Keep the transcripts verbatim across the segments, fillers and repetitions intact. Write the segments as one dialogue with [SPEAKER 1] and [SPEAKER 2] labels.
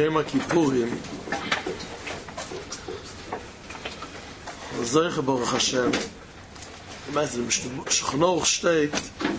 [SPEAKER 1] Yom Kippurim, Zeiche Baruch Hashem, imagine Shulchan steht,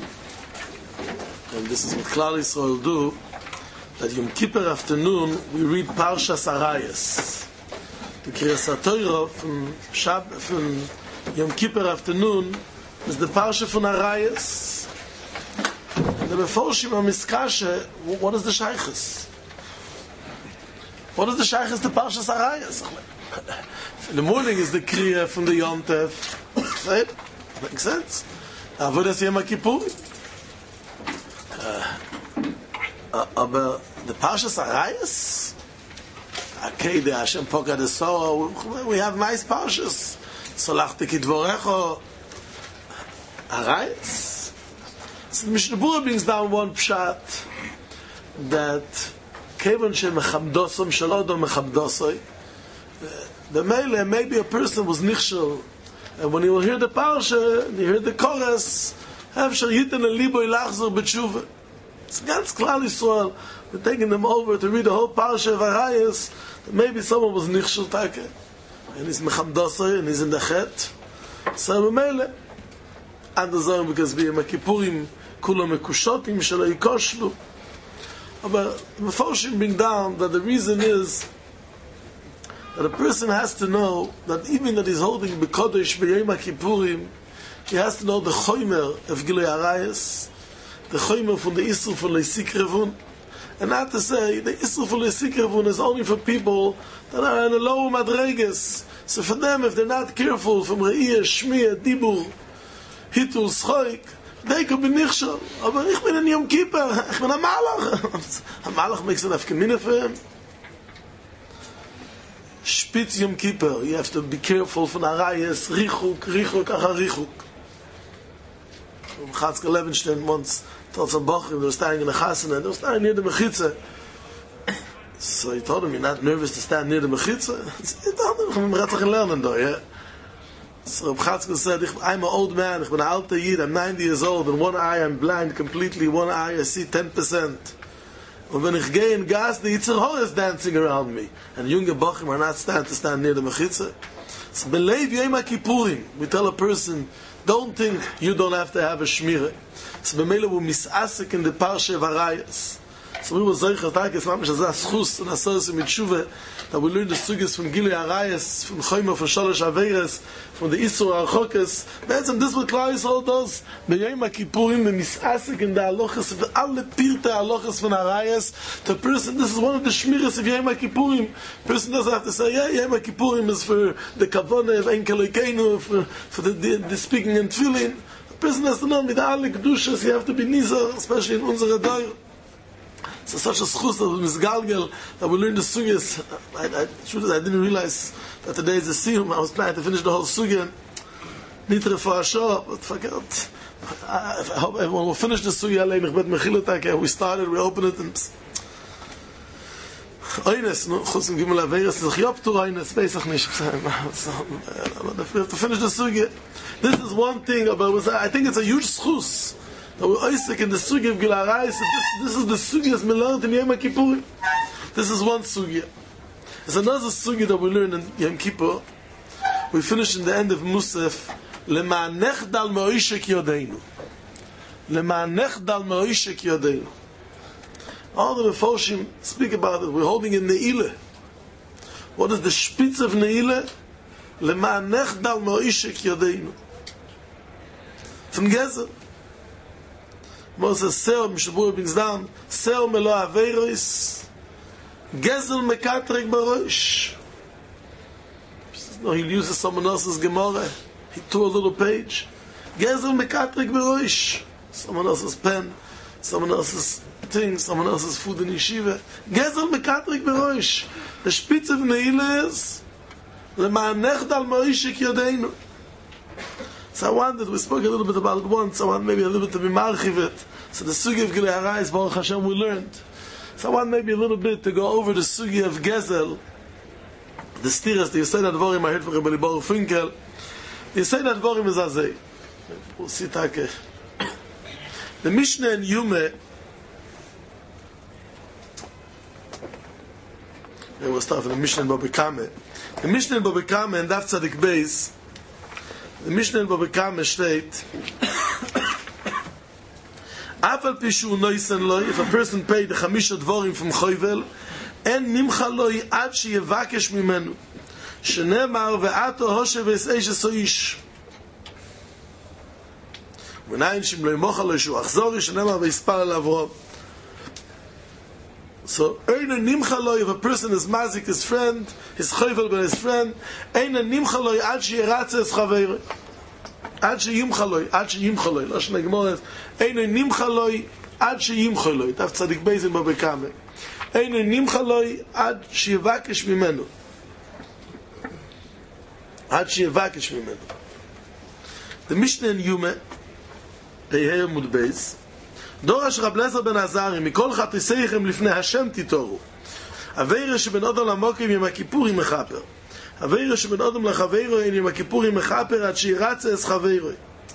[SPEAKER 1] and this is what Klal Yisrael do, that Yom Kippur afternoon we read Parshas Arayos. The Kriyas HaTorah from Shab from Yom Kippur afternoon is the Parsha from Arayos. And the Meforshim are miskashe, what is the Shaykhis? What is the Shaykhis to Parshas Arayos? In the morning is the Kriya from the Yom Tov. Right? Makes sense? Avodas Yom Kippur. Aber the Parshas Arayos, okay, the Hashem Pokad Esor, we have nice Parshas. Solachti Kidvorecho, Arayos. So the Mishnah Berurah brings down one pshat that Kevon Shem Mechamdosom Shalodom Mechamdosoi. The Mele, maybe a person was nichshel, and when he will hear the Parsha, and he hear the chorus, have shal yiten libo ilachzor b'tshuva. It's ganz Klal Yisrael. We're taking them over to read the whole Parsha of Arayos. Maybe someone was nichshel take, and he's mechamdosai, and he's in the chet. So Mele, and the zone because we are Kippurim kulam mekushotim shelo yikoshlu. But the Meforshim bring down that the reason is that a person has to know that even that he's holding B'Kodesh B'Yom Kippurim, he has to know the Choymer of Gilui Arayos, the Choymer from the Isur from Leisik Revun, and not to say the Isur from Leisik Revun is only for people that are in a low Madreges. So for them, if they're not careful from Re'iyah, Shmiyah, Dibur, Hitul, Schoik, they could be nichshel. Aber ich bin in Yom Kippur, ich bin a Malach. A Malach makes an Afkamina for him. Spitz Yom Kippur, you have to be careful from Arayos, Richuk, Richuk, Achar Richuk. Chatzke Levenstein once told some Bochum, they were standing in a chasana, they were standing near the Mechitza. So he told him, you're not nervous to stand near the Mechitza? He told him, I'm going to learn though, yeah? So Chatzke said, I'm an old man, I'm an alter yid, I'm ninety years old, and one eye I'm blind completely, one eye I see ten percent. And when ich gehe in gas, the Yitzer Hora is dancing around me. And young Bochum are not stand to stand near the Mechitza. So believe Yom Kippurim, we tell a person, don't think you don't have to have a Shmirah. So b'meila we misasik in the Parsha of Arayos. So we will say, Chatak is mamish azah schus, and asos in Mitshuva, that we learn the sugis from Gilui Arayos, from Choymer, from Shalosh Averes, from the Isur Archokes. That's and this what Klal Yisrael does. B'Yom Kippurim, we misasik in the halachas, of all the pirte halachas from Arayos. The person, this is one of the shmiras of Yom Kippurim. Person doesn't have to say, yeah, Yom Kippurim is for the kavana of Enkel Elokeinu, for, for the, the, the speaking in Tefillin. The person has to know, with all the kedushas, you have to be nizar, especially in unsere Dayr. So such a schus of misgalgel that we learn the sugyas. I, I, truth is, I didn't realize that today is the siyum. I was planning to finish the whole sugya. Nitre for a show, but forget. I, I hope everyone will finish the sugya. We started, we opened it, and Oynes, no, chutz im Gimel Averes, ich hab to Oynes, weiß ich nicht. We have to finish the sugya. This is one thing, but it was, I think it's a huge schus. That we're Isaac in the Sugya of Gilui Arayos. This, this is the Sugya as we learned in Yom Kippur. This is one Sugya. There's another Sugya that we learn in Yom Kippur. We finish in the end of Musaf. Lema'anech dal me'oishek yodeinu. Lema'anech dal me'oishek yodeinu. All the Meforshim speak about it. We're holding in Ne'ilah. What is the spitz of Ne'ilah? Lema'anech dal me'oishek yodeinu. From Gezer. Moses Seo, Mishnah Berurah brings down, Seo melo averos, Gezel mekatrek barosh. No, he uses someone else's Gemara. He tore a little page. Gezel mekatrek barosh. Someone else's pen, someone else's thing, someone else's food in yeshiva. Gezel mekatrek barosh. The spitz of Ne'ilah is, Lema'anech dal me'oishek yodeinu. So I wanted, we spoke a little bit about it once, I want maybe a little bit to be marchiv it. So the Sugya of Gilui Arayos, Baruch Hashem, we learned. So I want maybe a little bit to go over the Sugya of Gezel, the Stiras, the Yesod HaDvorim, I heard from Rebbe Baruch Finkel. The Yesod HaDvorim is Azeh. We'll see Take. The Mishnah in Yume It was start from the Mishnah in Baba Kama. The Mishnah in Baba Kama and Daf Tzadik Beis. The Mishnah in Baba Kama state, Afal Pishu Noisen Loi, if a person paid the Chamisha Dvorim from Choyvel, en Nimcha Loi ad sheyevakesh mimenu. Shenemar ve'ato hoshe ve'eseish esoish. V'nayin shim lo yimocha lo shu achzori, shenemar ve'ispar elavro. So, Eina Nimcha Loi, if a person is mazik his friend, his Choyvel by his friend, Eina Nimcha Loi ad sheyeratze es chaveiro. Ad sheyimcha Loi, ad sheyimcha Loi. Lashon HaGemara is, Eina Nimcha Loi ad sheyimcha Loi. Daf Tzadik Beis in Baba Kama. Eina Nimcha Loi ad sheyevakesh mimenu. Ad sheyevakesh mimenu. The Mishnah in Yume, Pehei Amud Beis, דורש רב אליעזר בן עזרי, מכל חטאיכם לפני השם תתורו. עבירה שבין אדם למוקרים יום הכיפורים מחפר. עבירה שבין אדם לחברו יום הכיפורים מחפר עד שירצה אס חברו.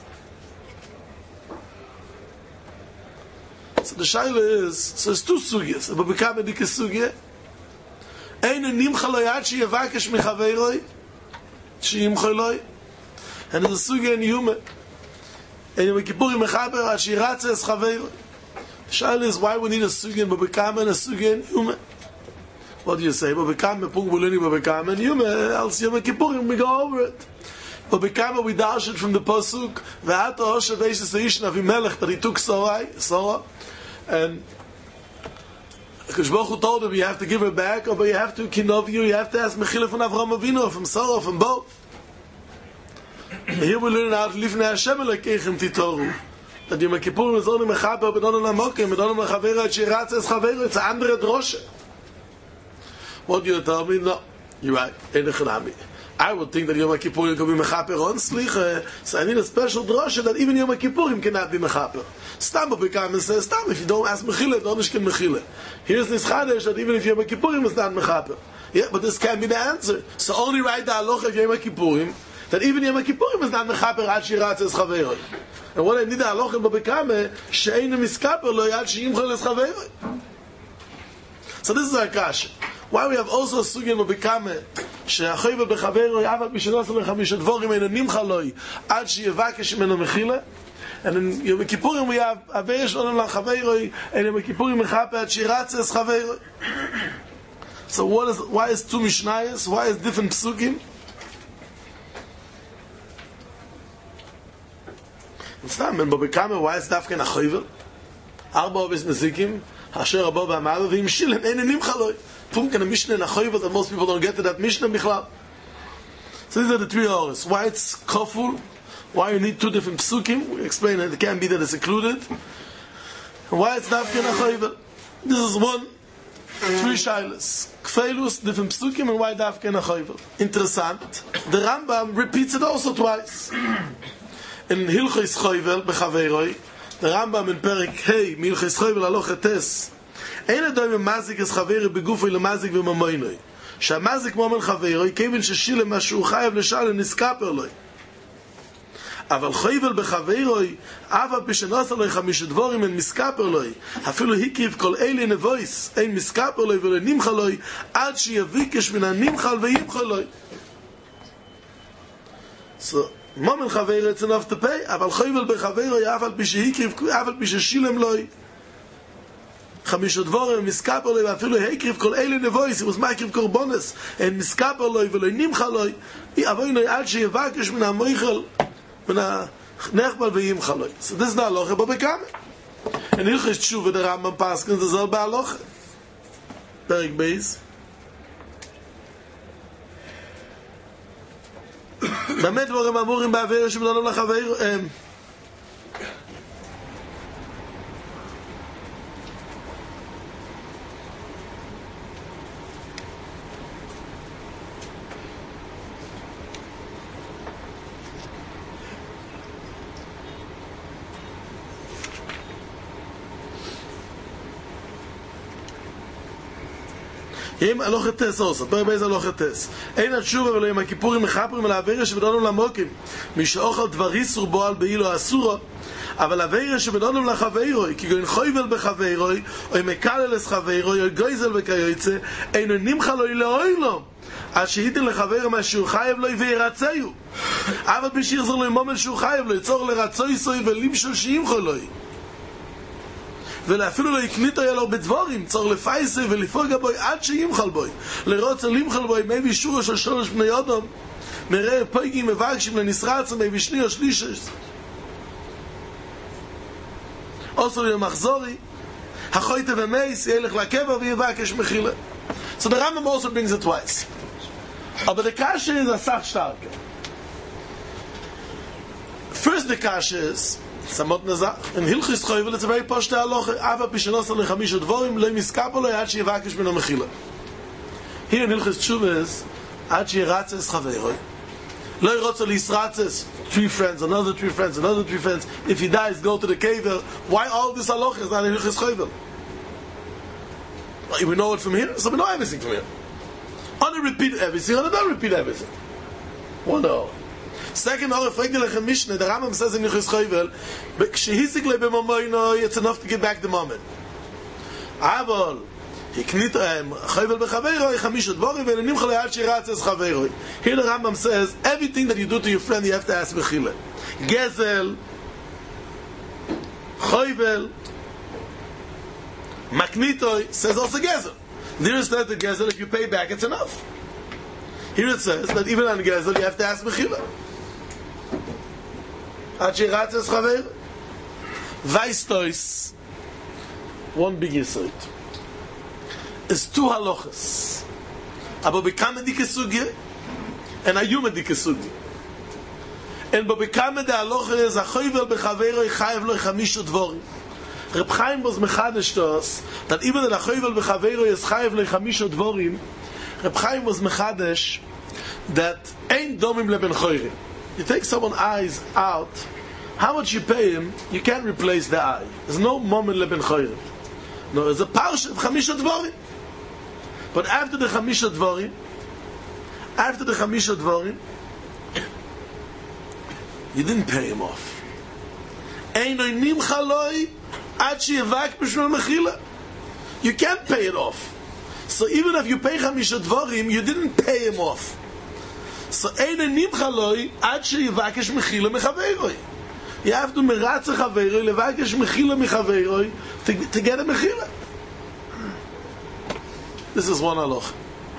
[SPEAKER 1] So the shaila is, so it's two sugyas. But become a dike sugya. Ein nimcha lo yad sheyevakesh mechavero, sheyimcha lo. And there's a sugya in Yuma. And Yom Kippurim mechaber ad shiratze es chavero. The shaila is why we need a sugya in Babakama and a sugya in Yuma. What do you say? Babakama pung bulini Babakama and Yuma. Else Yom Kippurim we go over it. Babakama we dash it from the pasuk ve'ata hoshe ve'eshes ha'ishin avimelech that he took Sarai, Sarah, and Akadosh Baruch Hu told him you have to give her back, or but you have to kinov you, you have to ask Mechila from Avraham Avinu, from Sarah, from both. Here we learn out Lifnei Hashem Elokeichem Titoru. That Yom Kippurim is only mechaber, but only lamokim, but only mechaver at shiratz es chaver. It's a andere droshe. What do you tell me? No, you're right. I would think that Yom Kippurim can be mechaper on slicha. So I need a special droshe that even Yom Kippurim cannot be mechaper. Stam Babakama says, Stam, if you don't ask Mechila, don't ask Mechila. Here's this Chadesh that even if Yom Kippurim is not mechaper. Yeah, but this can't be the answer. So only write the halacha of Yom Kippurim that even Yom Kippurim is not mechaper ad shiratz es chaver. And what I need the halacha in Babakama, she'ein miskaper lo yad sheyimcha es chaver. So this is our kasha. Why we have also a sugya in Babakama, she'achoyve bechaver yavat mishenosel lechamisha dvorim ein nimcha loi ad sheyevakesh mimenu mechila. And in Yom Kippurim we have averesh olam lachaver, and Yom Kippurim mechaper ad shiratz es chaver. So what is, why is two mishnayos? Why is different psukim? Stam, and Babakama, why is dafken a choyvel? Arba obis nezikim, asher abo ba'amav, v'im shilem, ein nimcha loi. Funken a mishnah in a choyvel that most people don't get to that mishnah bichlal. So these are the three hours. Why it's koful? Why you need two different psukim? We explain it. It can't be that it's included. And why it's dafken a choyvel? This is one, three shilas. Kfelus, different psukim, and why dafken a choyvel? Interessant. The Rambam repeats it also twice. In Hilchos Choyvel bechaveroi, the Rambam in Perik Hey, Hilchos Choyvel halacha tes, ein adam mazik es chaveri begufoi lemazik v'mamoinoi. Shamazik momen chaveroi, kevin sheshilem ma shu chayav l'shal niskaper loi. אבל חויבל בחברוי, אבא בשנוס עלוי חמישה דבורים אין מסקפר לוי, אפילו הקיב כל אלה נבויס, אין מסקפר לוי ולא נמחה לוי, עד שיביקש מן הנמחל וימחה לוי. So, Moment Chaver, it's enough to pay, אבל חויבל בחברוי, אבא בשהקיב, אבא בששילם לוי, חמישה דבורים, מסקפר לוי, ואפילו הקיב כל אלה נבויס, הוא מקריב קורבונס, אין מסקפר לוי ולא נמחה לוי, אבוינוי עד שיביקש מן המויכל, Nechbal v'yim chaloi. So this is the halacha Babakama. And Hilchos Tshuva, the Rambam Paskins, the selbe halacha. Perek Beis. B'amet dvorim amurim ba'aver sheb'nodam l'chaver. Im aloch tes also, bei bei aloch tes. Ein atshuva velo im kippurim mechaprim al avera shvedonu lamokim. Mishochal dvaris urboal beilo asura. אבל avera shvedonu lachaveiroi, ki goin khoyvel bechaveiroi, oy mekalel es chaveiroi, oy goizel bekayotze, ein nimcha lo iloilo. אז שהיתן לחבר מה שהוא חייב לו וירצאו אבל בשיר זר לו ימומל שהוא חייב לו יצור לרצוי סוי ולמשול שימחו לו ולאפילו לא יקנית היה לו בדבורים צור לפייסי ולפוג בוי עד שימחל בוי לרוץ למחל בוי מי בישור של שלוש בני אדם מראה פויגים מבקשים לנסרץ מי בשני או שלישס עשו לי מחזורי החויטה ומייס ילך לקבע ויבקש מחילה. So the Rambam also brings it twice. Aber the kasha is a sach starke. First the kasha is Samot Nazach in Hilchis Choyvel, it's a very posh halacha. Ava pishanos al chamish dvorim lo miskapo lo yad sheyivakesh mino mechila. Here in Hilchis Tshuva is ad sheyiratzes chaveiroi lo yirotzo lisratzes three friends, another three friends, another three friends. If he dies, go to the kever. Why all this halacha is not in Hilchis Choyvel? We know it from here, so we know everything from here. Only repeat everything, or don't repeat everything. Well, no. Second, all the Mishnah, the Rambam says in Hilchos Choyvel, it's enough to give back the moment. Aval, Choyvel bechaveiroi, chamish dvorim, ve'lenimcha le'ad shiratzes chaveiroi. Here the Rambam says, everything that you do to your friend, you have to ask mechila. Gezel, Choyvel, Maknitoi says also Gezel. There is that the Gezel, if you pay back, it's enough. Here it says that even on Gezel, you have to ask Mechila. Achiratzes Chaver. Vaistois. One big yesod. It's two halachas. Aber bekame dike sugye, and a yume dike sugye. And bo bekame de halacha is a choyvel bechaveroi chayev lo chamishu dvorim. Reb Chaim was mechadish to us that even the choyvel bechaveroi is chayev lo chamishu dvorim. Reb Chaim was mechadish that ain't domim leben choyrim. You take someone's eyes out, how much you pay him, you can't replace the eye. There's no moment leben choyrim. No, there's a parsha of chamishu dvorim. But after the chamisha dvorim, after the chamisha dvorim, you didn't pay him off. You can't pay it off. So even if you pay chamisha dvorim, you didn't pay him off. So you have to meratze chaveroi, levakesh mechila mechaveroi to get a mechila. This is one halach.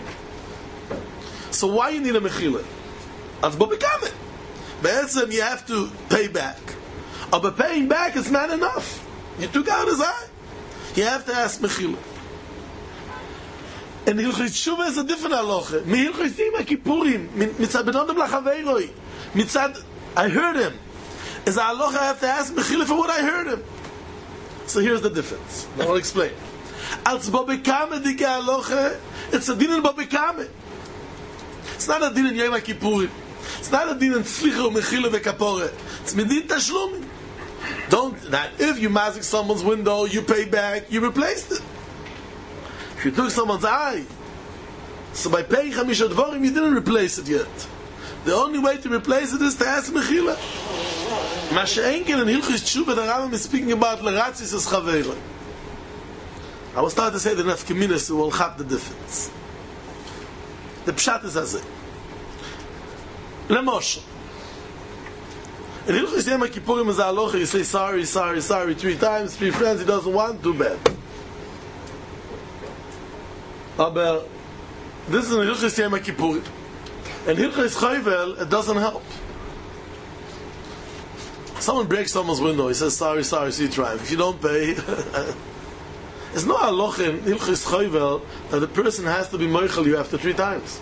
[SPEAKER 1] So why you need a mechila? As bo bekame. Be'etzem you have to pay back. But paying back is not enough. You took out his eye. You have to ask mechila. And Hilchos Tshuva is a different halacha. Mi Hilchos Yom Kippurim, mitzad benodem lachaveiroi, mitzad I heard him. Is a halacha I have to ask mechila for what I heard him. So here's the difference. Now I'll explain. Als bo bekame dike halacha, it's a din in bo bekame. It's not a din in Yom Kippurim. It's not a din in tzlicha umechila vekapore. It's medin tashlumi. Don't that if you mazik someone's window, you pay back, you replaced it. If you took someone's eye, so by paying chamisha dvorim, you didn't replace it yet. The only way to replace it is to ask mechila. Masha'enken and Hilchos Tshuva, the Rambam is speaking about leratzis as chaveiroi. I will start to say the nafkeminas who will have the difference. The pshat is as it. Lemoshe. In Hilchos Yom Kippurim is a halacha, you say sorry, sorry, sorry three times, three friends he doesn't want, too bad. Aber this is in Hilchos Yom Kippurim. In Hilchos Choyvel, it doesn't help. Someone breaks someone's window, he says sorry, sorry, three times. If you don't pay... It's not halacha in Hilchos Choyvel that the person has to be moichel you after three times.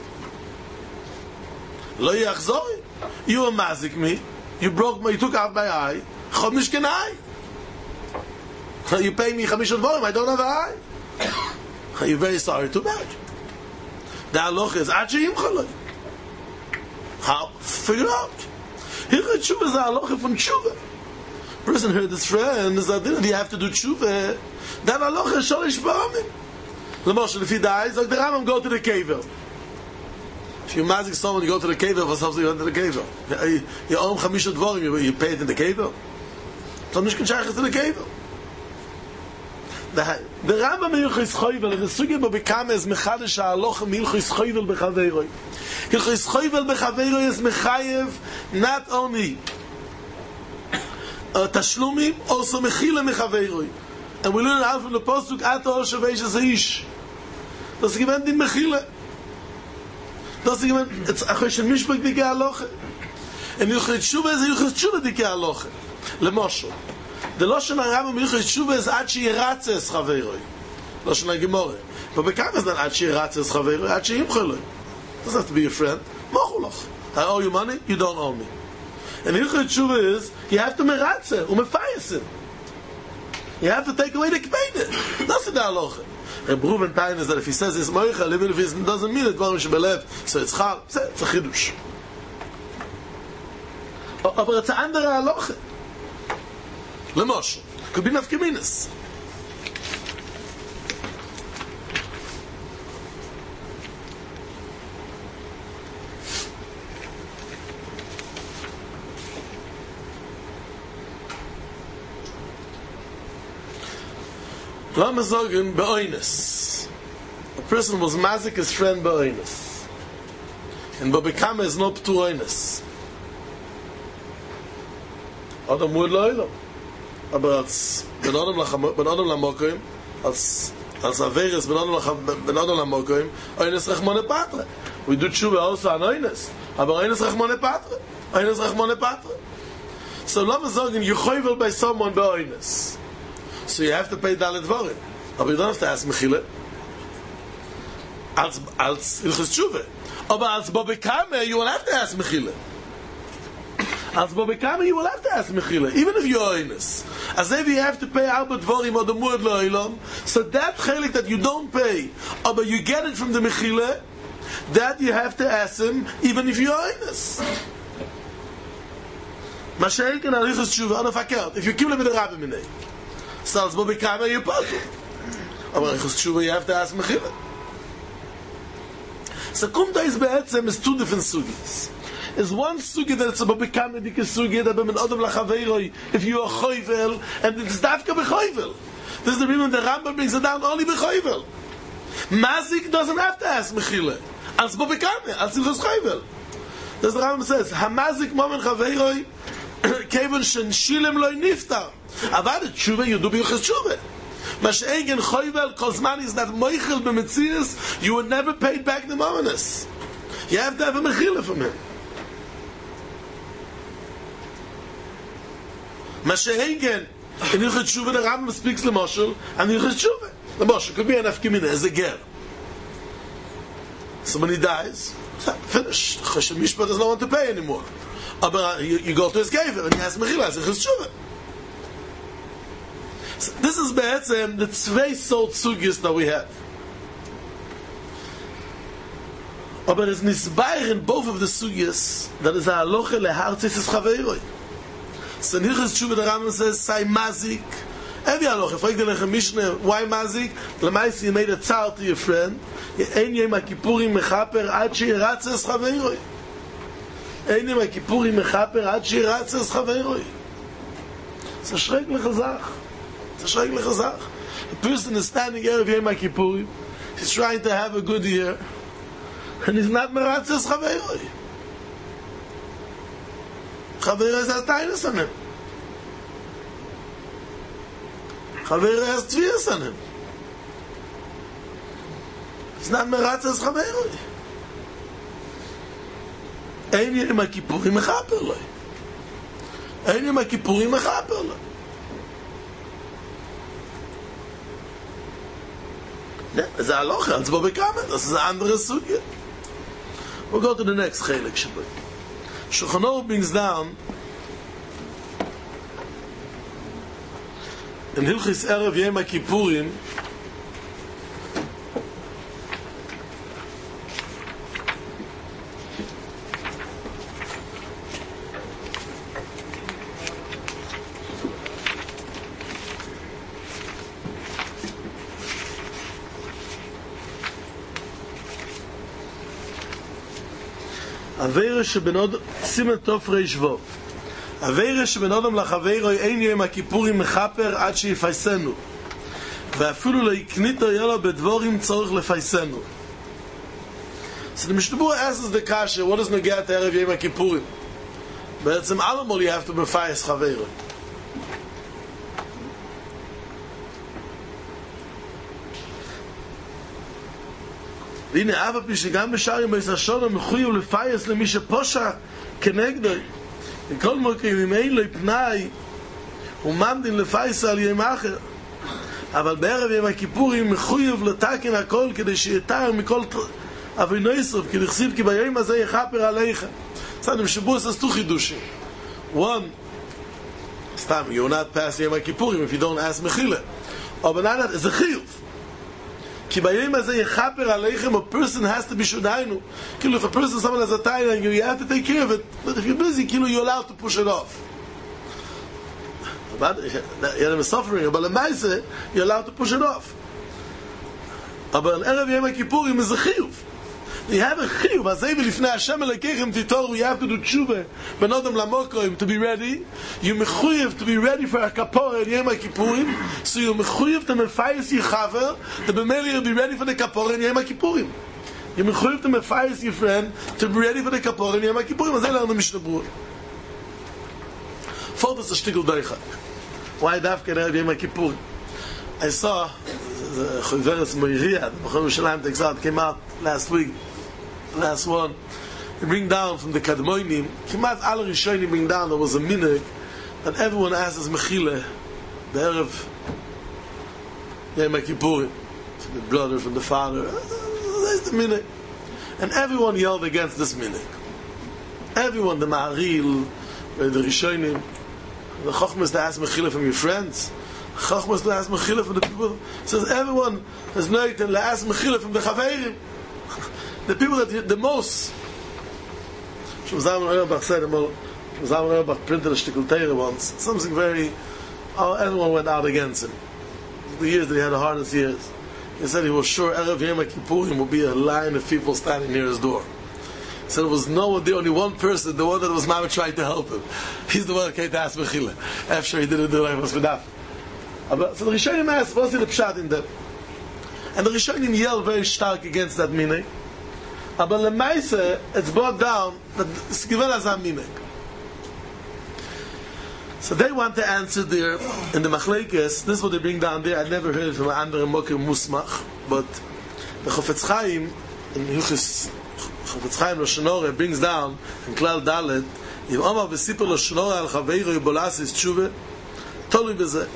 [SPEAKER 1] Lo yachzori. You were mazik me. You broke my, you took out my eye. Chomish ken eye. You pay me chamish dvorim. I don't have an eye. You're very sorry. Too bad. The halacha is achi yimchaloi. How? Figure out. Hilchos Tshuva is a halacha from Tshuva. Person heard his friend is that didn't he have to do Tshuva? That halacha is shalish ba'amim. Lemoshe, if he dies, like the Rambam, go to the kever. If you mazik someone, you go to the kever, what's up to you to the kever? You own chamisha dvorim, you, you pay it in the kever. So nicht k'shaychas to the kever. The, the Rambam in Hilchos Chovel, and the Sugya bo bekame is mechadish ha'alocha mi Hilchos Chovel bechaveiroi. Hilchos Chovel bechaveiroi is mechayev not only uh, tashlumim, also mechila mechaveiroi. And we learn out from the Pasuk, Ata o shavesh zaish. Das ist gewähnt in mechila. Das ist gewähnt, it's a question mishpach dike ha'alocha. And Hilchos Tshuva is Hilchos Tshuva dike ha'alocha. Lemoshel. The Lashon HaRambam Hilchos Tshuva is ad sheyiratze es chaveroi. Lashon HaGemorah. But Bekam is not ad sheyiratze es chaveroi, ad sheyimcheloi. Doesn't have to be your friend. Mochulach. I owe you money, you don't owe me. And Hilchos Tshuva is, you have to meratze, umefayes him. You have to take away the k'peidah. That's the halacha. And Reuven Tain is that if he says it's moichel, even if he doesn't mean it, dvarim shebelev, so it's chal, it's a chidush. Aber it's an andere halacha. Lemoshel, could be nafkeminas. Lama zogen be'oines. A person was mazik his friend be'oines. And ba'bekama is not to oines. Adam would lo'ilom. Aber als ben Adam lamokoim, als als Averis ben Adam lamokoim, oines rachmone patre. We do tshuva also an oines. Aber oines rachmone patre. Oines rachmone patre. So lama zogen, you choivel by someone be'oines. So you have to pay dalet dvarim. Aber you don't have to ask mechila. Als, als Hilchos Tshuva. Aber als bobekame, you will have to ask mechila. Als bobekame, you will have to ask mechila. Even if you're honest. As if you have to pay arba dvarim or the muad lo'ilam, so that chelik that you don't pay, but you get it from the mechila, that you have to ask him, even if you're honest. Mashiach al Hilchos Tshuva, on a fakert. If you kill him with a rabbi minay. So als bobekame, you puzzle. Aber Hilchos Tshuva, you have to ask mechila. So kumta is be'etzem is two different sugis. Is one sugi that it's a bobekame dike sugi that b'min odom lachaveiroi if you are choivel and it's dafka b'choivel. This is the reason the Rambam brings it down only b'choivel. Mazik doesn't have to ask mechila. Als bobekame, als Hilchos choivel. This the Rambam says, hamazik momen chaveiroi kevon shen shilem loy niftar. Avad tshuva you do b'Hilchos Tshuva. Mash'egen choivel kozman is not moichel b'metzias, you would never pay back the mominus. You have to have a mechila from him. Mash'egen in Hilchos Tshuva the Rambam speaks lemoshel and Hilchos Tshuva. Lemoshel could be an afkimina as a ger. So when he dies, finished. Choshen Mishpat does not want to pay anymore. But you, you go to his kever and he has mechila as Hilchos Tshuva. So this is be'etzem the tzvei sort sugis that we have. But it's nisbair in both of the sugis that is a halocha lehartzis es chaveiroi. So in Hilchos Tshuva the Rambam says, say mazik. Every halocha, if I get a Mishnah, why mazik? L'maisi you made a tzar to your friend. Ein yom ha'kippurim mechaper ad sheyiratze es chaveiroi. Ein yom ha'kippurim mechaper ad sheyiratze es chaveiroi. It's a schreckliche Sache. It's a schreckliche Sache. The person is standing here of Yom HaKippurim. He's trying to have a good year. And he's not meratze es chaveiroi. Chaveiroi has tainus on him. Chaveiroi has tvias on him. He's not meratze es chaveiroi. Ein Yom HaKippurim mechaper loi. Ein Yom HaKippurim mechaper loi. It's a halacha, it's bobekame. This is an andere sugya. We'll go to the next chelik shabbat. Shulchan Aruch brings down in Hilchis Erev Yom HaKippurim Avera שבנוד סימן טוב רישבו. avera שבנודם לחברו אין יום הכיפורים מחפר עד שיפייסנו. ואפילו לא יקניתו יאלו בדבורים צורך לפייסנו. So the Mishnah asks the kasha, what does Nogea to Erev Yom HaKippurim? בעצם allemol you have to mefayes chavero. והנה אף פי שגם בשאר ימי השנה מחויב לפייס למי שפושע כנגדו. וכל מקום אם אין לו פנאי הוא ממדין לפייס על יום אחר. אבל בערב יום הכיפורים מחויב לתקן הכל כדי שיתאר מכל אבינו יסרוף, כי נכסיב כי ביום הזה יחפר עליך. סתם שבוע עשו חידושים. one, סתם, you're not past יום הכיפורים if you don't ask מחילה. אבל not זה חיוב. כי ביום הזה יחפר עליכם, a person has to be שודיינו. כאילו, if a person someone has a tie on you, you have to take care of it. But if you're busy, כאילו, you're allowed to push it off. But, you're suffering, but למעשה, you're allowed to push it off. אבל ערב יום הכיפורים זה חיוב. You have a chiyuv, azay v'lifnei Hashem elokechem titoru, you have to do tshuva, benodem lamokoim, to be ready. You mechuyev to be ready for a kapora in Yom HaKippurim, so you mechuyev to mefayis yichaver, the b'meli you'll be ready for the kapora in Yom HaKippurim. You mechuyev to mefayis your friend, to be ready for the kapora in Yom HaKippurim, azay le'arnu Mishnah Berurah. Foldas a shtigl doichak. Why dafka in Erev Yom HaKippurim? I saw, the Choveres Moiriyah, the Bechor Yerushalayim takes out, came out last week, last one, they bring down from the Kadmoinim, Kimat Al Rishonim bring down, there was a minhag that everyone asks Mechile, the Erev Yom HaKippurim, from the brother, from the father, that's the minhag. And everyone yelled against this minhag. Everyone, the Ma'aril, the Rishonim, the Chochmas to ask Mechile from your friends, Chochmas to ask Mechile from the people, says everyone has known to ask Mechile from the Chaveirim. The people that the most. Shom Zalman Auerbach said, Shom Zalman Auerbach printed a shtickle Torah once. Something very, oh, everyone went out against him. The years that he had the hardest years. He said he was sure Erev Yom HaKippurim would be a line of people standing near his door. He said there was no one, the only one person, the one that was Mama trying to help him. He's the one that came to ask Mechila. After he didn't do like was Vidaf. So the Rishonim asked, what's the pshat in that? And the Rishonim yelled very stark against that minhag. But lemaise, it's brought down that it's given as a minhag. So they want to answer there in the Machlekes. This is what they bring down there. I never heard from an andere Mokim Musmach, but the Chofetz Chaim in Hilchos Chofetz Chaim Lashon Hora brings down in Klal Dalet, Im Omar v'sipur Lashon Hora al Chaveiro yibolas is tshuva, tolui b'zeh.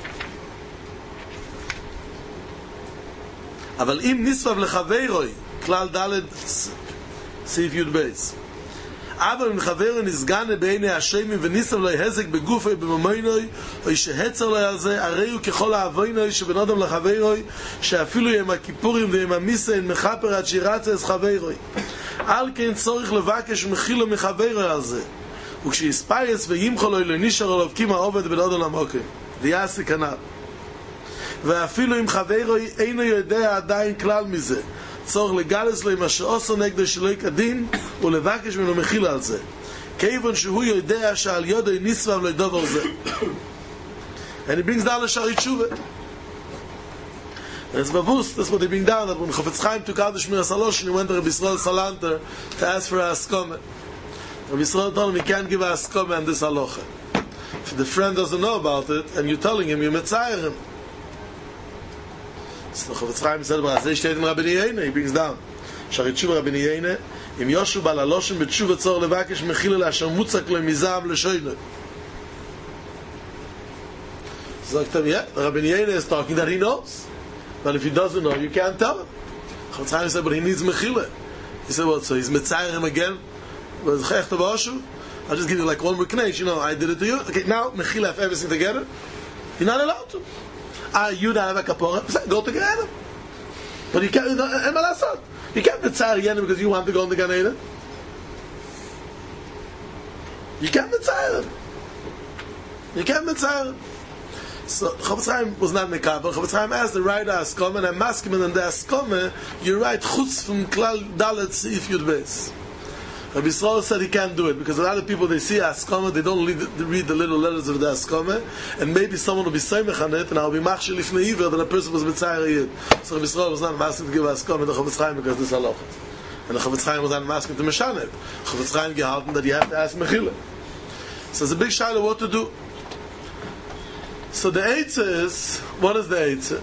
[SPEAKER 1] אבל אם נסבב לחברוי, כלל ד' סעיף י' בייס. אבל אם חברו נסגנה בעיני השמים ונסבב לו הזק בגופי בממוינוי, או שהצר לו על זה, הרי הוא ככל האבוינוי שבין אדם לחברוי, שאפילו יום הכיפורים ויום המיסה אין מחפר עד שירצה את חברוי. על כן צורך לבקש מחילו מחברוי על זה. וכשיספייס וימחו לו לנישר עליו כמה עובד בין אדם למוקם. ויעשי כנב. ואפילו אם חברו אינו יודע עדיין כלל מזה, צורך לגלס לו עם השעוסו נגדו שלא כדין ולבקש ממנו מחילה על זה, כיוון שהוא יודע שעל יודו נסבב לו דובר זה. And he brings down the Shari Tshuva. And it's Bavus, that's what they bring down, that when Chofetz Chaim took out the Shmir HaSalosh and he went to Rabbi Yisrael Salanter to ask for a Haskome. Rabbi Yisrael told him he can't give a Haskome on this halacha. If the friend doesn't know about it and you're telling him, you metzayer him. So Chofetz Chaim said, but as steht in Rabbi Yehuda, he brings down Shari Tshuva Rabbi Yehuda, im Yoshu bal haloshen b'tshuva tzor levakesh mechila l'asher mutzak lo mizam l'shoyne. So sagt er, yeah, Rabbi Yehuda is talking that he knows, but if he doesn't know, you can't tell him. Chofetz Chaim said, but he needs mechila. He said, what? So he's metzayer him again? I'll just give you like one more knech, you know, I did it to you. Okay, now mechila have everything together. You're not allowed to. Ah, you don't have a kapora, go to Gan Eden. But you can't, you can't be tzar Yenim because you want to go into Gan Eden. You can't be tzar. You can't be tzar. So Chofetz Chaim was not mekabel. Chofetz Chaim asked the right Haskome, and I'm asking him in the Haskome, you write chutz from Klal Dalet Seif Yud Beis. Rabbi Yisrael said he can't do it because a lot of people, they see Askama, they don't read the, they read the little letters of the Askama, and maybe someone will be Seimech on it, and I'll be Machshel Lifnei Iver, then a person was Mitzayir Yid. So Rabbi Yisrael was not asking to give Askama to Chavetz Chaim because this halacha. And the Chavetz Chaim was not asking to Meshanet. Chavetz Chaim gehalten that you have to ask Mechila. So it's a big shaila what to do. So the Eitzah is, what is the Eitzah?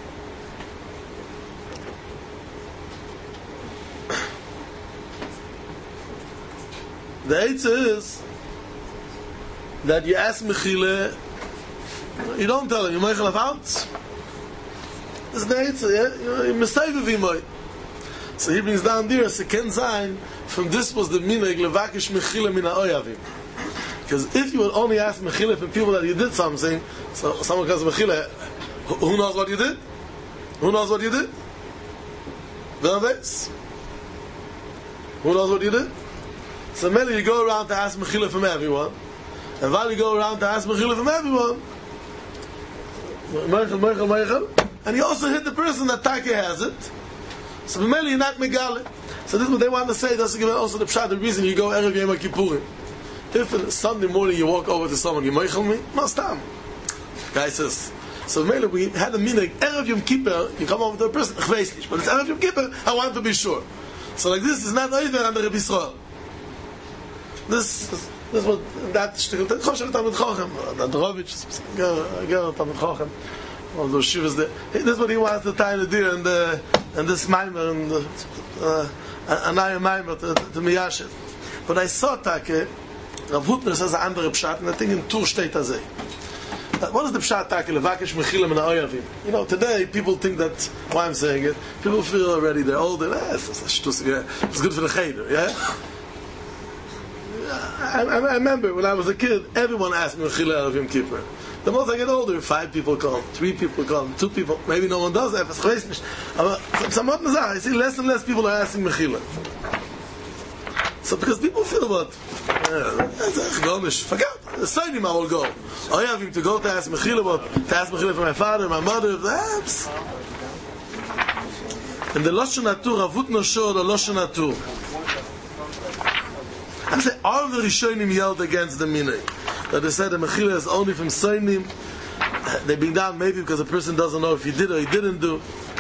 [SPEAKER 1] The Eitzah is that you ask Mechila, you don't tell him, you make a ounce. This is the Eitzah, yeah? You mistake with him. So he brings down there, as a Ken Zayin, from this was the minhag levakish Mechila min ha'oyavim. Because if you would only ask Mechila from people that you did something, so someone comes to Mechila, who knows what you did? Who knows what you did? Verves? Who knows what you did? So maybe you go around to ask Mechila from everyone, and while you go around to ask Mechila from everyone, Meichel, Meichel, Meichel, and you also hit the person that Taki has it, so maybe you're not Megale. So this is what they want to say, that's to give also the pshat, the reason you go Erev Yom Kippurim. If Sunday morning you walk over to someone, you Meichel me, Mastam. Guy says, so maybe we had a minhag, Erev Yom Kippur, you come over to a person, ich weiß nicht, but it's Erev Yom Kippur, I want to be sure. So like this is not over under Rabbi Yisrael. This, this, this was that shtickle. The Choshev Talmud Chochem, the Drovich, girl Talmud Chochem, all those shivas there. This is what he wants to tie the deer and the and this mimer and the uh, anaya mimer to, to Miyashiv. But I saw Take, Rav Hutner says an andere pshat, and I think in Tur steht as what is the pshat Take? Levakish Mechila min ha'oyavim. You know, today people think that why I'm saying it. People feel already they're older. Eh, it's, it's, it's good for the cheder, yeah. I, I, I remember when I was a kid, everyone asked me Mechila of Yom Kippur. The most I get older, five people come, three people come, two people, maybe no one does that. I see less and less people are asking Mechila. So because people feel what, forget, the same I will go. I have him to go to ask Mechila, but to ask Mechila for my father, my mother. And the Lashon Hatur, Avut Nosho, the Lashon Hatur. I say all the Rishonim yelled against the minhag. That they said the Mechila is only from Sainim. They bring down maybe because a person doesn't know if he did or he didn't do.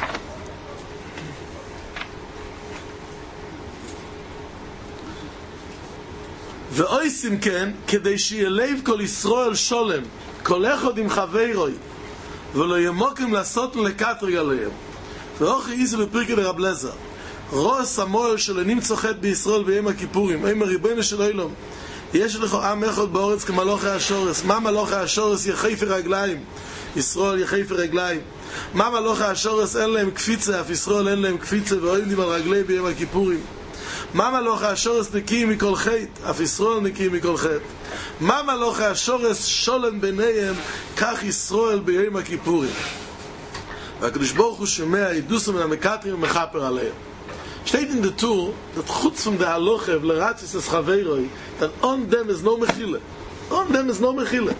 [SPEAKER 1] Ve'oisim ken kedei sheyelev kol Yisrael sholem kol echad im chaveiroi v'lo yemokim lasot lekatrig aleihem ve'ochi izu lepirkei Rab Lezer רואה סמואל שלנים צוחת בישראל ביום הכיפורים אמר ריבונו של עולם יש לך עם אחד בארץ כמלאכי השורש מה מלאכי השורש יחפי רגליים ישראל יחפי רגליים מה מלאכי השורש אין להם קפיצה אף ישראל אין להם קפיצה ועומדים על רגלי ביום הכיפורים מה מלאכי השורש נקי מכל חטא אף ישראל נקי מכל חטא מה מלאכי השורש שולם ביניהם כך ישראל ביום הכיפורים והקדוש ברוך הוא שומע עדוסם מן המקטרים ומחפר עליהם. Steht in der Tur, that chutz from the haloche, v'leratzis es chaveiroi, that on them is no mechile. On them is no mechile.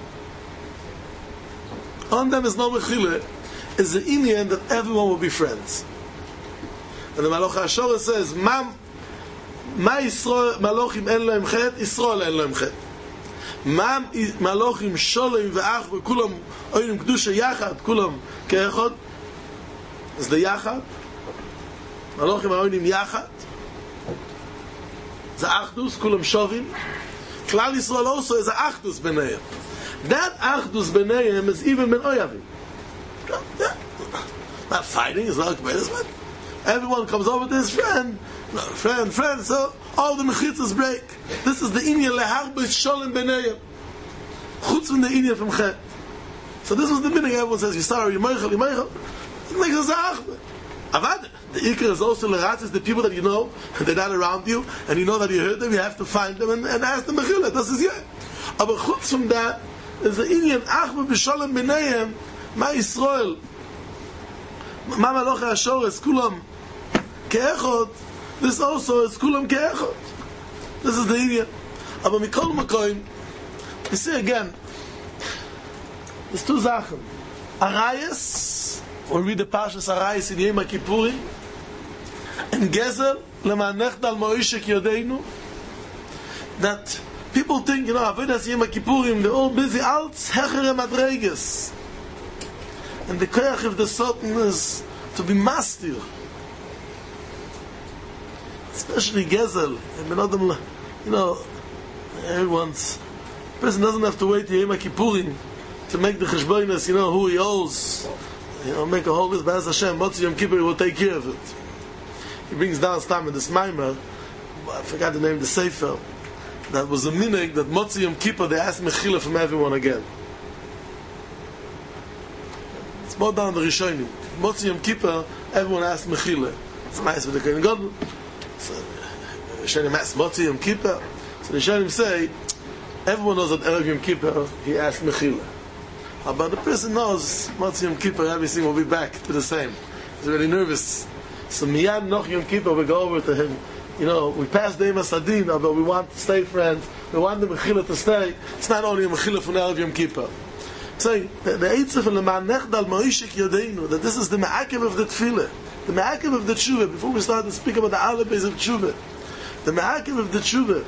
[SPEAKER 1] On them is no mechile, is the inyan that everyone will be friends. And the Malach HaShorah says, Ma, ma Yisrael, Malachim en lohem chet, Yisrael en lohem chet. Ma Malachim sholem ve'ach, v'kulam, oinim kedusha yachad, kulam ke'echod, is the yachad, Malachim ha'onim yachad. The achdus, kulam shovim. Klal Yisrael also is a achdus b'neihem. That achdus b'neihem is even ben oyavim. Not fighting, it's not like everyone comes over to his friend, friend, friend, so all the mechitzas break. This is the inyan leharbe sholem b'neihem. Chutz from the inyan from chet. So this was the meaning. Everyone says, you're sorry, you're meichel, you're meichel. It makes us a achbe. Avad. The ikar is also leratz, is the people that you know, they're not around you, and you know that you heard them, you have to find them and, and ask them mechila. This is yeah. Aber chutz from that is the inyan achbe b'sholem b'neihem ma Yisrael ma maloch ha'ashores kulam ke'echot. This also is kulam ke'echot. This is the inyan. Aber mikol makoim, you see again, there's two zachen. Arayas, or read the Parshas Arayas in Yom Kippurim, and Gezer lemanech dal moishek yodeinu, that people think, you know, Avodas Yom Kippurim, they're all busy out, hechere madreges. And the koyach of the Sultan is to be master. Especially Gezel. You know, everyone's... A person doesn't have to wait to Yom Kippurim to make the cheshbonos, you know, who he owes. You know, make a whole list, B'ez Hashem, Motzi Yom Kippur will take care of it. He brings down Stam in this Maimer, I forgot the name of the Sefer, that was a minig that Motzi Yom Kippur, they asked Mechila from everyone again. It's more down the Rishonim. Motzi Yom Kippur, everyone asked Mechila. It's nice with the Kohen Gadol. So, Rishonim asked Motzi Yom Kippur. So the Rishonim say, everyone knows that Erev Yom Kippur, he asked Mechila. But the person knows, Motzi Yom Kippur, everything will be back to the same. He's really nervous. So Miyad Noch Yom Kippur, we go over to him. You know, we passed the Emas Adin, but we want to stay friends. We want the Mechila to stay. It's not only a Mechila from Erev Yom Kippur. Saying the Eitzef and the Ma'anechdal Ma'ishik Yadeinu, that this is the Ma'akev of the Tefillah, the Ma'akev of the Tshuva. Before we start to speak about the Alabes of Tshuva, the Ma'akev of the Tshuva.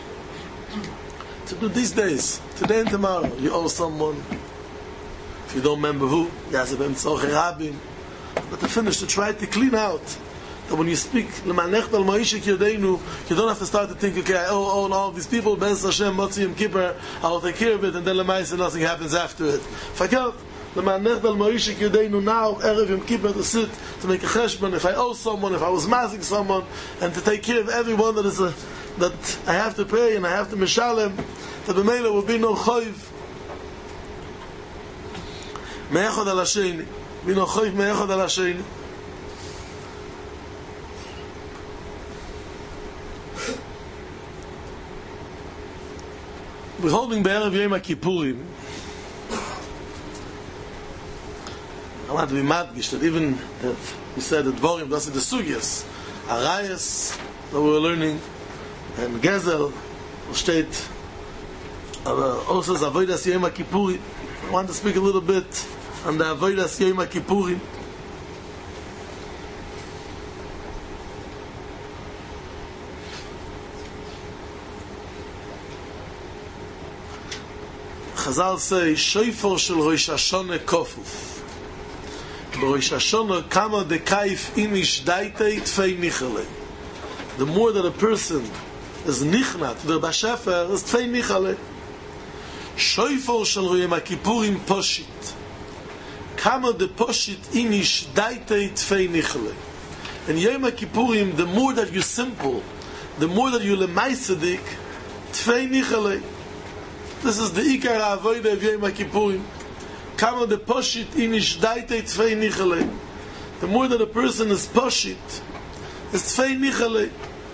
[SPEAKER 1] To do these days, today and tomorrow, you owe someone. If you don't remember who, Yazabem Tzorche Rabin. But to finish, to try to clean out, that when you speak, L'manechdal Ma'ishik Yadeinu, you don't have to start to think, okay, I owe, owe all these people, B'ez Hashem, Motzi Yom Kippur, I'll take care of it, and then L'maisa, nothing happens after it. Fakat, L'manechdal Ma'ishik Yadeinu, now, Erev Yom Kippur, to sit, to make a cheshbon, if I owe someone, if I was mazik someone, and to take care of everyone that is a, that I have to pay, and I have to mishalem, that b'meila will be no choiv. Me'echad al Hashem, be no choiv me'echad al Hashem. We're holding Be'erev Yom Kippurim. I want to be madgish that even that we said that Dvorim, that's the Sugyas, Arayas, that we were learning, and Gezel, steht, aber also as Avodas Yom Kippurim. I want to speak a little bit on the Avodas Yom Kippurim. Chazal say, Shoifor shel Rosh Hashanah kofuf. Rosh Hashanah kama dekaif imish daitei tfei nichale. The more that a person is nichnat, the bashefer is tfei nichale. Shoifor shel Yom Kippurim poshit. Kama de poshit imish daitei tfei nichale. In Yom Kippurim, the more that you simple, the more that you lemaisadik, tfei nichale. This is the Ikar Avodah of Yom Kippurim. Kama de poshit inish daite tvei nichale. The more that a person is poshit, is tvei nichale.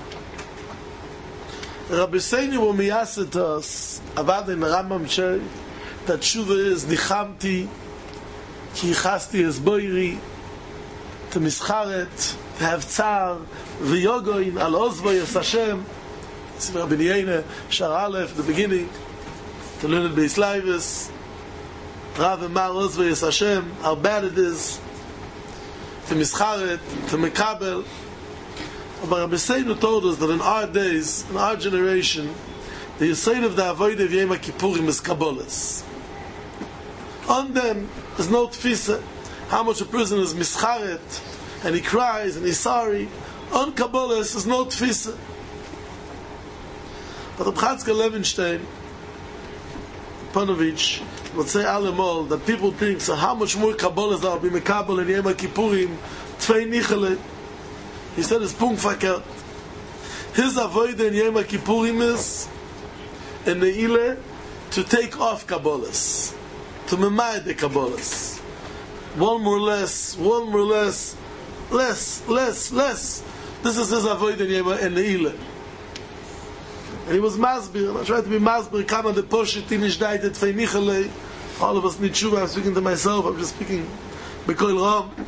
[SPEAKER 1] Rabbi Seini will miyaseh to us, avad in Rambam Shei, that tshuva is nichamti, ki yichasti es boiri, to mischaret, to have tzar, v'yogoin al ozvo yos Hashem. This is Rabbi Yehuda, Shar Aleph, the beginning. To learn it Beis Leivis, Rav and Mar Ozvo Yis Hashem, how bad it is, to mischaret, to mekabel. But Rabbi Seinu told us that in our days, in our generation, the Yisrael of the Avodah of Yom Kippurim is Kabbalas. On them is no tfisa, how much a person is mischaret, and he cries, and he's sorry. On Kabbalas is no tfisa. But the Bchatzka Levenstein, Panovich would say alemol that people think, so how much more Kabbalah there will be mekabel in Yom Kippurim tvei nichale. He said it's punkt verkehrt. His avodah in Yom Kippurim is in the ile to take off Kabbalahs, to memayed the Kabbalahs. One more less, one more less, less, less, less. This is his avodah in Yom in the ile. And he was masbir, and I tried to be masbir, kama de poshit inish daite tvei nichale. All of us need tshuva. I'm speaking to myself, I'm just speaking bekoil ram.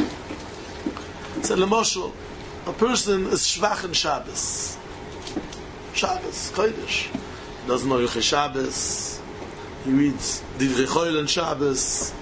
[SPEAKER 1] So lemoshel, a person is shvach in Shabbos. Shabbos, Kodesh. He doesn't know Yuchei Shabbos. He reads Divrei Choil on Shabbos.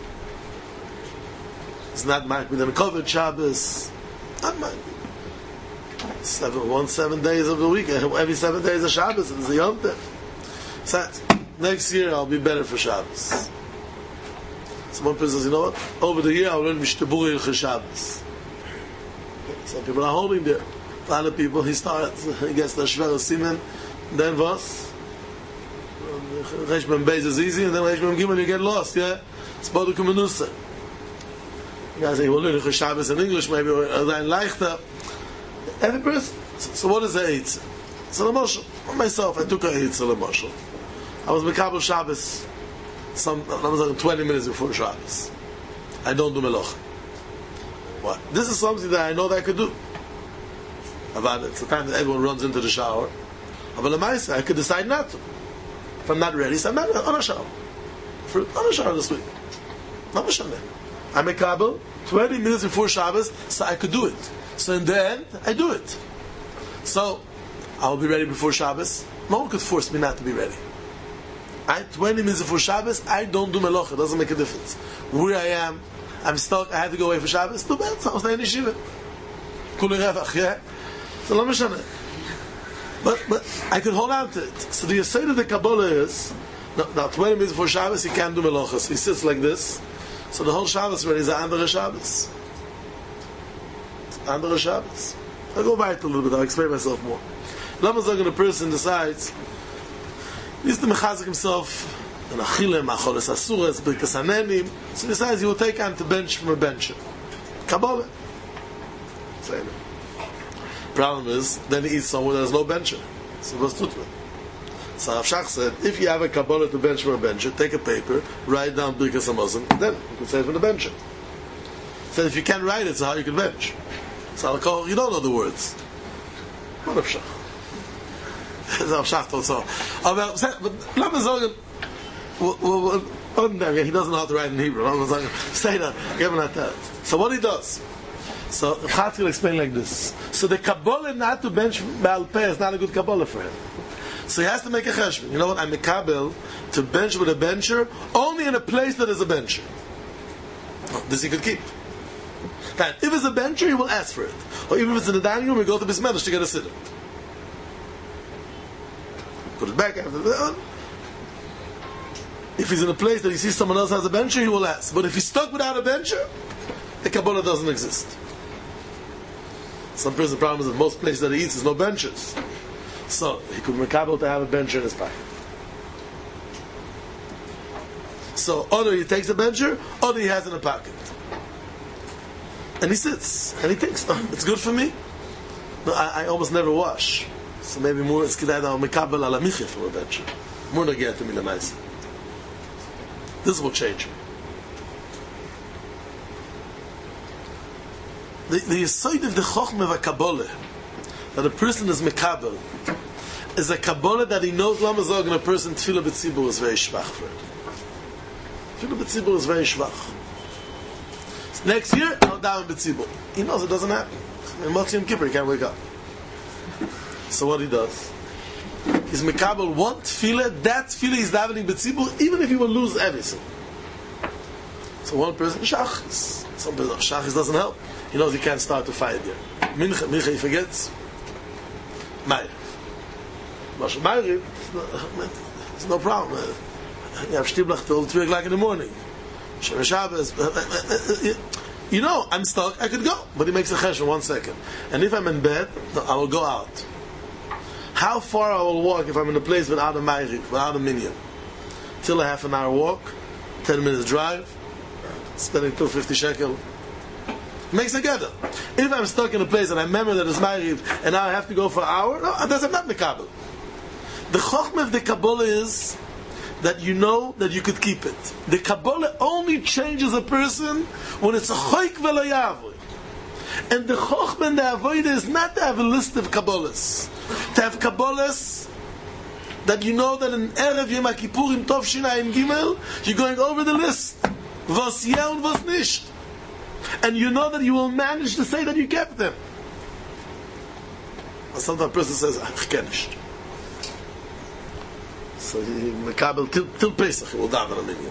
[SPEAKER 1] He's not marked with an covered Shabbos. Not marked. Seven, one seven days of the week. Every seven days of Shabbos is the Yom Tov. So next year I'll be better for Shabbos. So one person says, you know what? Over the year I'll learn Mishtaburi for Shabbos. Some people are holding there. For other people, he starts, he gets the Shver Simen, then was? Reish Mem Beis is easy, and then Reish Mem Gimel you get lost, yeah? It's Boduk Menusa. You guys say, you will learn for Shabbos in English, maybe, or Zayin Leichter. Every person. So, so what is the Eitz? So the Moshe, myself, I took a Eitz to the Moshe. I was Mekabel Shabbos, some, I was like twenty minutes before Shabbos. I don't do Melach. What? This is something that I know that I could do. About it. It's the time that everyone runs into the shower. But I could decide not to. If I'm not ready, so I'm not on a shower. For, on a shower this week. Not a shower. I'm a Kabel, twenty minutes before Shabbos, so I could do it. So in the end, I do it. So, I'll be ready before Shabbos. No one could force me not to be ready. I, twenty minutes before Shabbos, I don't do Melocha. It doesn't make a difference. Where I am, I'm stuck, I had to go away for Shabbos. Too bad, so I was in Yeshiva. Kuli Revach, yeah? So let me show you. But, but I could hold on to it. So the Yesod of the Kabbalah is, now, now twenty minutes before Shabbos, he can't do Melocha. So he sits like this. So the whole Shabbos ready is an Andere Shabbos. Andere Shabbos. I'll go back a little bit, I'll explain myself more. Lama Zog, a person decides, he needs to mechazik himself, and Achilem, Acholes Asuras, Birkas Hanenim, so he decides he will take on to bench from a bencher. Kabbalah. Same. Problem is, then he eats somewhere there's no bencher. So what's tutma? So Rav Shach said, if you have a Kabbalah to bench from a bencher, take a paper, write down Birkas Hamazon, then you can say it from the bencher. He said, if you can't write it, so how you can bench? So I'll call, you don't know the words. What Rav Shach? Rav Shach told so. But Lama Zogan, ordinary, he doesn't know how to write in Hebrew. Say that, give him that. So what he does? So Chatz will explain like this. So the Kabbalah not to bench Baal Peh is not a good Kabbalah for him. So he has to make a cheshbon. You know what? I'm a Kabbalah to bench with a bencher only in a place that is a bencher. Oh, this he could keep. Now, if it's a bencher, he will ask for it. Or even if it's in the dining room, we go to Bismedish to get a sitter. Put it back after that. If he's in a place that he sees someone else has a bencher, he will ask. But if he's stuck without a bencher, the Kabbalah doesn't exist. Some person's problem is that most places that he eats, there's no benches. So, he could make able to have a bencher in his pocket. So, either he takes a bencher, or he has it in a pocket. And he sits, and he thinks, oh, it's good for me. No, I, I almost never wash. So maybe more, it's kedai da mekabel ala michya from a bencher. More nagia to me la nice. This will change me. The, the Yesod of the Chochmah of a Kabbalah, that a person is mekabel, is a Kabbalah that he knows Lama Zog, and a person tefillah b'tzibur is very schwach for it. Tefillah b'tzibur is very schwach. Next year, I'll daven b'tzibur. He knows it doesn't happen. In Motzei Yom Kippur, he can't wake up. So what he does, he's mekabel one tefillah, that tefillah he's davening b'tzibur, even if he will lose everything. So one person, shachis. Some person, shachis doesn't help. He knows he can't start to fight there. Mincha, Mincha he forgets. Ma'ariv. Moshe Ma'ariv, it's no problem. You have Shtiblach till three o'clock in the morning. Shem Shabbos. You know, I'm stuck, I could go. But he makes a chesh in one second. And if I'm in bed, I will go out. How far I will walk if I'm in a place without a Ma'ariv, without a minyan? Till a half an hour walk, ten minutes drive, spending two hundred fifty shekel. Makes together. If I'm stuck in a place and I remember that it's Ma'ariv and now I have to go for an hour, no, that's not Mekabel. The Chochmah of the Kabbalah is that you know that you could keep it. The Kabbalah only changes a person when it's a Choik v'lo Yavoy. And the Chochmah and the Avodah is not to have a list of Kabbalahs. To have Kabbalahs that you know that in Erev Yom HaKippurim Tov Shinayim Gimel, you're going over the list. Was yeah and was nicht. And you know that you will manage to say that you kept them. And sometimes a person says, "Ich kenn nicht." So he mekabel till till Pesach he will daven a minyan.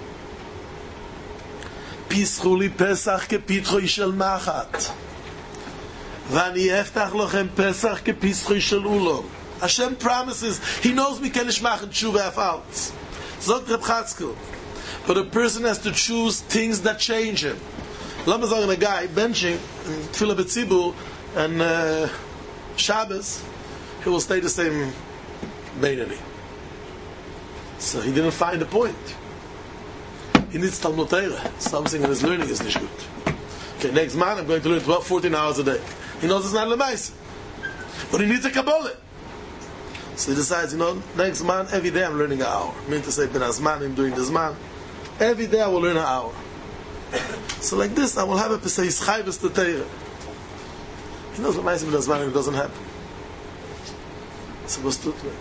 [SPEAKER 1] Pischuli Pesach ke pitcho ishel machat. Vani eftach lochem Pesach kepischoy shel ulam. Hashem promises, He knows me kenish machen tshuva afalts. Zogt Reb Chatzkel. But a person has to choose things that change him. Lama sagen a guy benching Tefillah B'tzibur and uh, Shabbos, he will stay the same Beinani. So he didn't find the point. He needs Talmud Torah. Something in his learning is not good. Okay, next month I'm going to learn twelve, fourteen hours a day. He knows it's not Lemaisa. But he needs a Kabbalah. So he decides, you know, next month, every day I'm learning an hour. I mean to say, Ben Azman, I'm doing this man. Every day I will learn an hour. So like this, I will have a Pesach Chayvus to Torah. He knows Lemaisa Ben Azman, it doesn't happen. It's supposed to do it.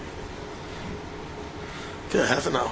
[SPEAKER 1] Okay, half an hour.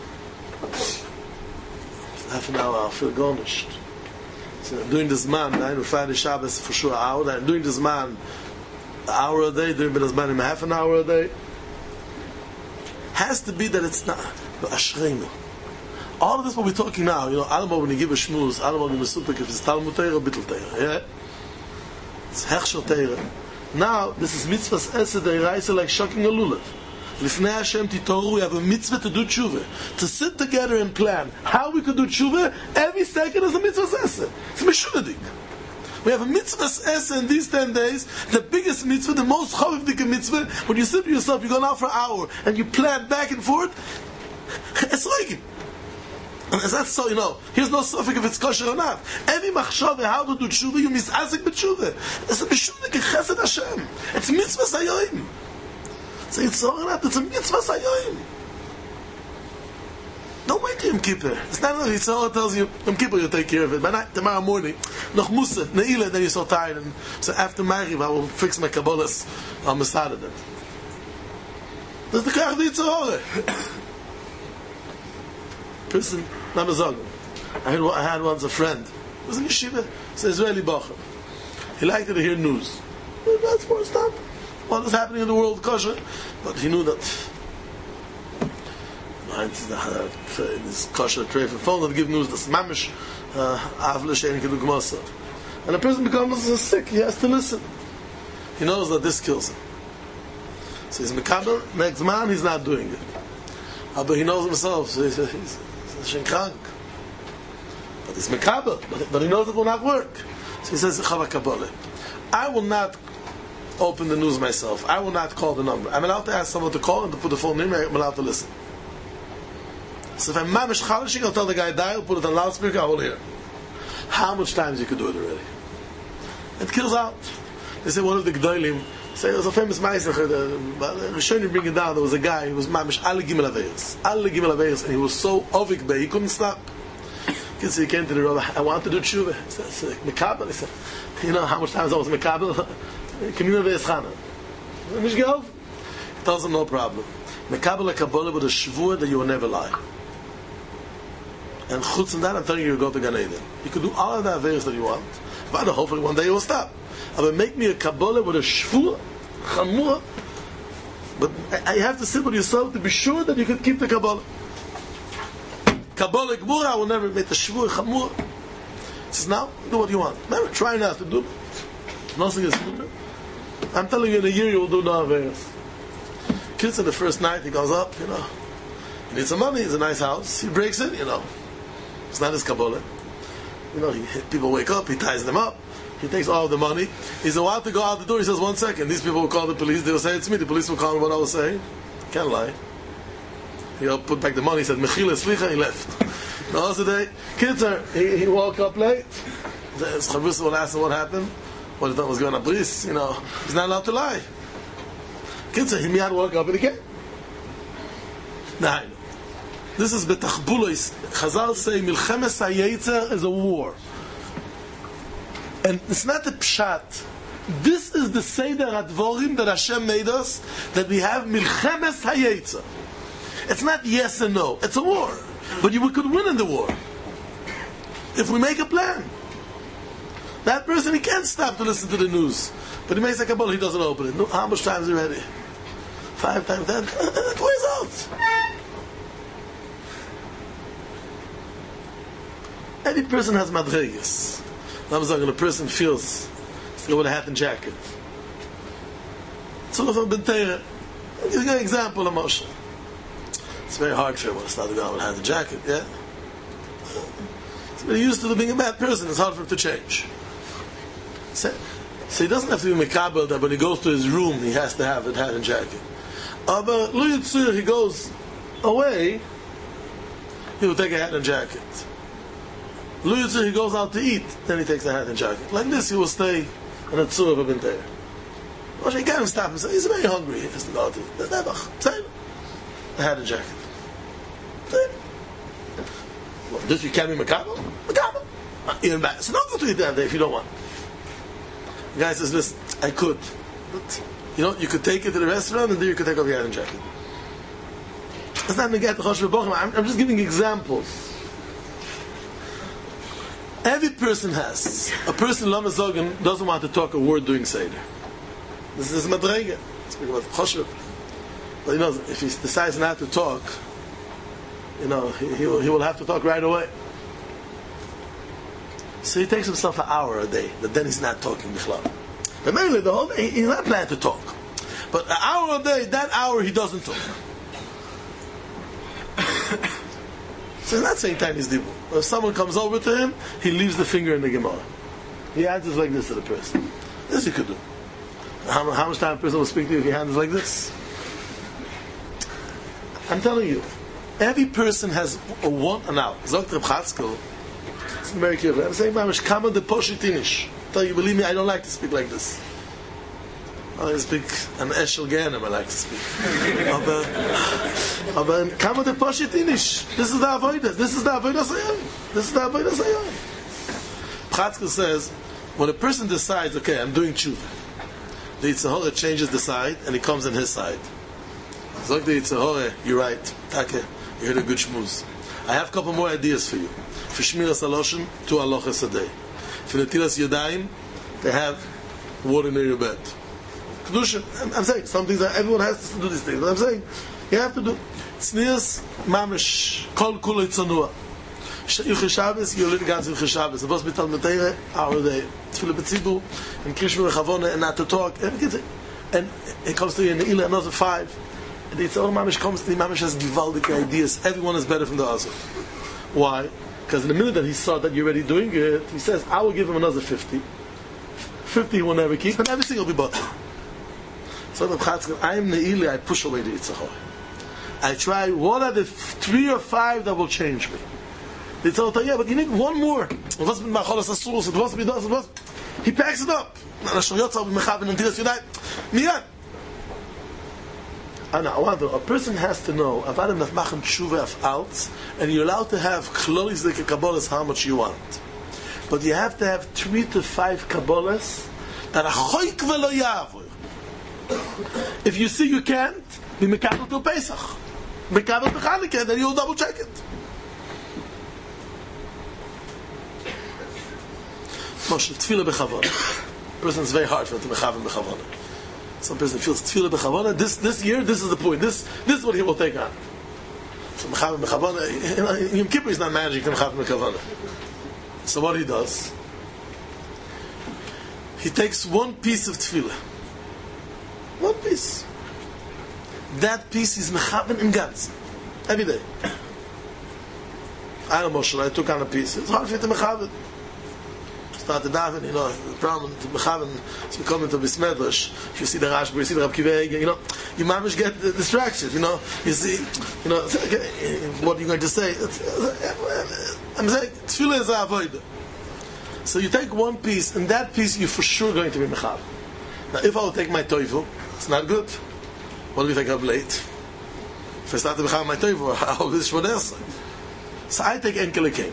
[SPEAKER 1] Half an hour, I'll feel garnished. So I'm doing this man, I'm Friday Shabbos for sure an hour. I'm doing this man an hour a day, doing this man half an hour a day. Has to be that it's not Ashreinu. All of this what we're talking now, you know, Alma when you give a shmuz, Alma when you mesupik, if it's Talmud Torah or Bittul Torah, yeah? It's Hechshel Torah. Now, this is mitzvahs esed deiraisa like shocking a lulav. Lifnei Hashem titoru, we have a mitzvah to do tshuva. To sit together and plan how we could do tshuva, every second is a mitzvah esed. It's mishunadik. We have a mitzvah esed in these ten days, the biggest mitzvah, the most chavivdik mitzvah. When you sit with yourself, you go out for an hour, and you plan back and forth, it's like it. And as that's so, you know, here's no suffix if it's kosher or not. Every machshava, how to do tshuva, you misazik b'tshuva. It's a mishunadik chesed Hashem. It's mitzvah sayoim. So it's all right, it's a mitzvah sayoim. Don't wait till Yom Kippur. It's not enough. It's all tells you, Yom Kippur, you take care of it. By night, tomorrow morning, noch musa, ne'ilah, then you're so tired. And so after Maghrib, I will fix my Kabbalahs on Masada then. That's the Kach Yitzhahore. Person, Namazog. I had, I had once a friend. He was in yeshiva. It's an Israeli bacher. He liked to hear news. That's more stuff. What is happening in the world, kosher? But he knew that this kosher tray for phone that give news that's mamish avle shein kedu gmasa. And a person becomes sick, he has to listen. He knows that this kills him. So he's mekabel, next man he's not doing it. But he knows himself, so he's, he's, he's krank. But he's mekabel, but, but he knows it will not work. So he says, Chava Kabbalah, I will not open the news myself. I will not call the number. I'm allowed to ask someone to call and to put the phone in. I'm allowed to listen. So if I'm mamish chalishing, I'll tell the guy dial, put it on loudspeaker, I will hear. How much times you could do it already? It kills out. They say one of the Gdoilim, say it was a famous meiser. Rishonim bring it down. There was a guy who was mamish alle gimel aveiros, alle gimel aveiros, and he was so ovik bei, he couldn't stop. So he came to the rabbi. I want to do tshuva. He said, "Mekabel." He said, "You know how much times I was mekabel? Kamina ve'eschana. Nish geld." He tells him, "No problem. Mekabel a kabbalah with a shvur that you will never lie." And chutz from that, I'm telling you, you go to Gan Eden. You can do all of the aveiros that you want, but hopefully one day you will stop. But make me a kabbalah with a shvur, chamur. But I have to sit with yourself to be sure that you can keep the kabbalah. Kabbalah Gemura, I will never make the shvur chamur. He says, now, do what you want. Never try not to do it. Nothing is good. I'm telling you, in a year you will do no aveiros. Kids in the first night, he goes up, you know. He needs some money, it's a nice house. He breaks it, you know. It's not his kabbalah. You know, he, people wake up, he ties them up. He takes all the money. He's about to go out the door. He says, one second. These people will call the police. They will say, it's me. The police will call me what I was saying. Can't lie. He'll put back the money. He said, Mechila, Slicha, he left. The other day, kids are, he, he woke up late. Chavrusa will ask him what happened. What he thought was going to bris. You know, he's not allowed to lie. Kids are, he miyad woke up and he came. Nah, this is betachbulos. Chazal say, Milchemes HaYetzer is a war. And it's not a pshat. This is the Seder HaDvorim that Hashem made us, that we have Milchemes HaYetzer. It's not yes and no. It's a war. But you, we could win in the war. If we make a plan. That person, he can't stop to listen to the news. But he makes a Kabbalah, he doesn't open it. No, how much times already? Five times, ten? It wears out. Every person has madregas. I'm saying, when a person feels go with a hat and jacket. So if I've been Torah, I'll give you an example of Moshe. It's very hard for him to start to go with a hat and jacket, yeah? But he used to being a bad person, it's hard for him to change. So, so he doesn't have to be mekabel that when he goes to his room he has to have a hat and jacket. But lo yitzur, he goes away, he will take a hat and jacket. Lo yitzur, he goes out to eat, then he takes a hat and jacket. Like this, he will stay in a tzur of a bintayr. Moshe, he can't stop himself. He's very hungry. He has to go to the nevach. Same. A hat and jacket. Same. Well, this you can't be mekabel? Mekabel. Even bad. So don't go to eat that day if you don't want. The guy says, listen, I could. But, you know, you could take it to the restaurant and then you could take off your hat and jacket. It's not Megat Chosh V'Bochim. I'm, I'm just giving examples. Every person has. A person, Lama Zogan, doesn't want to talk a word during Seder. This is Madrega. Speaking about Chosh V'Bochim. But you know, if he decides not to talk, you know, he, he, will, he will have to talk right away. So he takes himself an hour a day, but then he's not talking Bichlal. But mainly the whole day, he's not planning to talk. But an hour a day, that hour he doesn't talk. So he's not saying Tainis Dibur. If someone comes over to him, he leaves the finger in the Gemara. He answers like this to the person. This he could do. How, how much time a person will speak to you if he handles like this? I'm telling you, every person has a one and out. Zogt Reb Chatzkel, it's very careful. I'm saying, Mamish, kama de poshitinish. Tell you, believe me, I don't like to speak like this. I like to speak an eshel ganem, I like to speak. Aber kama de poshitinish. This is the avodah. This is the avodah sayam. This is the avodah sayam. Chatzkel says, when a person decides, okay, I'm doing tshuva, the Yetzer Hara changes the side, and he comes on his side. Zog the Yetzer Hara, you're right. Okay, you heard a good shmuz. I have a couple more ideas for you. For Shmiras Haloshen, two halachas a day. For Netilas Yadayim, they have water near your bed. Kedusha, I'm, I'm saying, some things that everyone has to do these things, but I'm saying, you have to do. Tznias, mamish, kol kulei tzanua. Yuchei Shabbos, you live ganz Yuchei Shabbos. The boss betal meteire, hour a day. Tefillah b'tzibu, and Krishma v'chavona, and not to talk. And, and it comes to you in the Ila, another five. And it's all mamish comes to the mamish has givaldic ideas. Everyone is better from the other. Why? Because in the minute that he saw that you're already doing it, he says, I will give him another fifty. fifty he will never keep, and everything will be bought. So the Chatzkel, I am Ne'ili, I push away the Yetzer Hara. I try, what are the three or five that will change me? They tell him, yeah, but you need one more. It wasn't Macholas Asurus, it wasn't Midas, it was. He packs it up. Miyad. And I wonder, a person has to know, Avadim Nafmachem Tshuva of Alt, and you're allowed to have Klolis like a Kabbalas how much you want. But you have to have three to five Kabbalas that are Choik Velo Yavur. If you see you can't, be Mekabel till Pesach. Mekabel to Chanukah, then you'll double check it. Moshe, Tefillah B'Chavona. A person is very hard for him to Mechavim B'Chavona. Some person feels Tefillah B'Chavona. This this year, this is the point. This this is what he will take on. So Mechavim B'Chavona, Yom Kippur is not managing to Mechavim B'Chavona. So what he does, he takes one piece of Tefillah. One piece. That piece is Mechavim in Gans. Every day. I don't know, Moshe, I took on a piece. It's hard for you to Mechavim. Started daven, you know, the problem to Mechaven is becoming to Bismedrash. If you see the Rashba, you see the Rab Kiva, you know, you mamish get distracted, you know, you see, you know, okay, what are you going to say? I'm saying, Tefillah is a avodah. So you take one piece, and that piece you're for sure going to be Mechaven. Now, if I will take my Toivu, it's not good. What do we think of late? If I start to Mechaven my Toivu, how is this else? So I take Enkel Ekeim.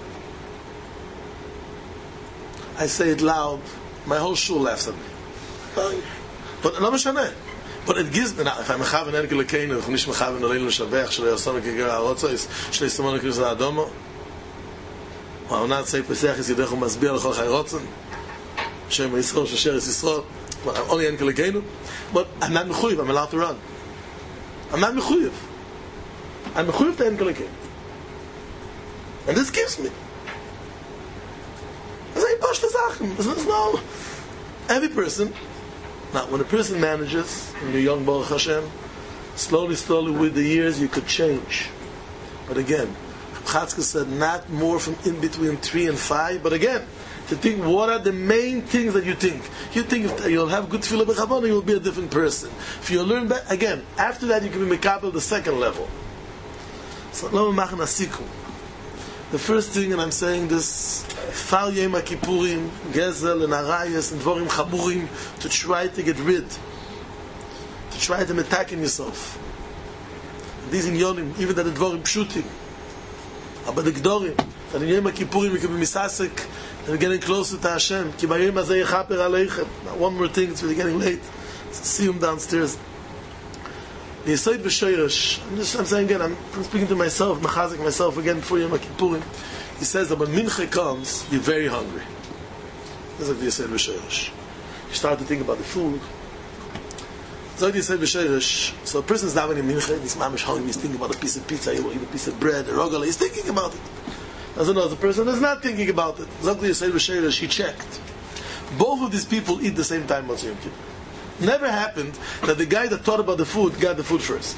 [SPEAKER 1] I say it loud, my whole shul laughs at me. But no mashane. But it gives me, now, if I'm mechaven Enkel Ekeinu, if I'm not mechaven Aleinu L'Shavech, Shalei Yosonu K'Ger HaRotzois, Shalei Simonu K'Ris HaAdomo, I will not say Pesach is Yedechu Masbir L'Chol Chai Rotzen, Shem Yisrael, Shasher Yis Yisrael, I'm only Enkel Ekeinu, but I'm not mechuyev, I'm allowed to run. I'm not mechuyev. I'm mechuyev to Enkel Ekeinu. And this gives me. Das ist ein paar Sachen. Das ist no. Every person, now when a person manages, when you're young, Baruch Hashem, slowly, slowly with the years you could change. But again, Chatzka said not more from in between three and five, but again, to think what are the main things that you think. You think if you'll have good tefillah b'chavana, you'll be a different person. If you learn that, again, after that you can be mekabel the second level. So, lo machen asikum. The first thing, and I'm saying this, Fal Yom HaKippurim, Gezel and Arayas and Dvorim Chaburim, to try to get rid, to try to attack in yourself. These in Yonim, even that the Dvorim Pshutim, but the Gdorim, that in Yom HaKippurim you can be misasek and getting closer to Hashem. Ki bayom hazeh yechaper aleichem. One more thing, it's really getting late. So see him downstairs. The Yesod B'Shoresh, I'm just I'm saying again, I'm, I'm speaking to myself, machazik myself again before Yom HaKippurim. He says that when Mincha comes, you're very hungry. That's like the Yesod B'Shoresh. You start to think about the food. So like the Yesod B'Shoresh, so a person's davening in Mincha, he's mamish hungry, he's thinking about a piece of pizza, he will eat a piece of bread, a rogala, he's thinking about it. As another person is not thinking about it. Zok the Yesod B'Shoresh, he checked. Both of these people eat the same time on Yom Kippur. Never happened that the guy that thought about the food got the food first.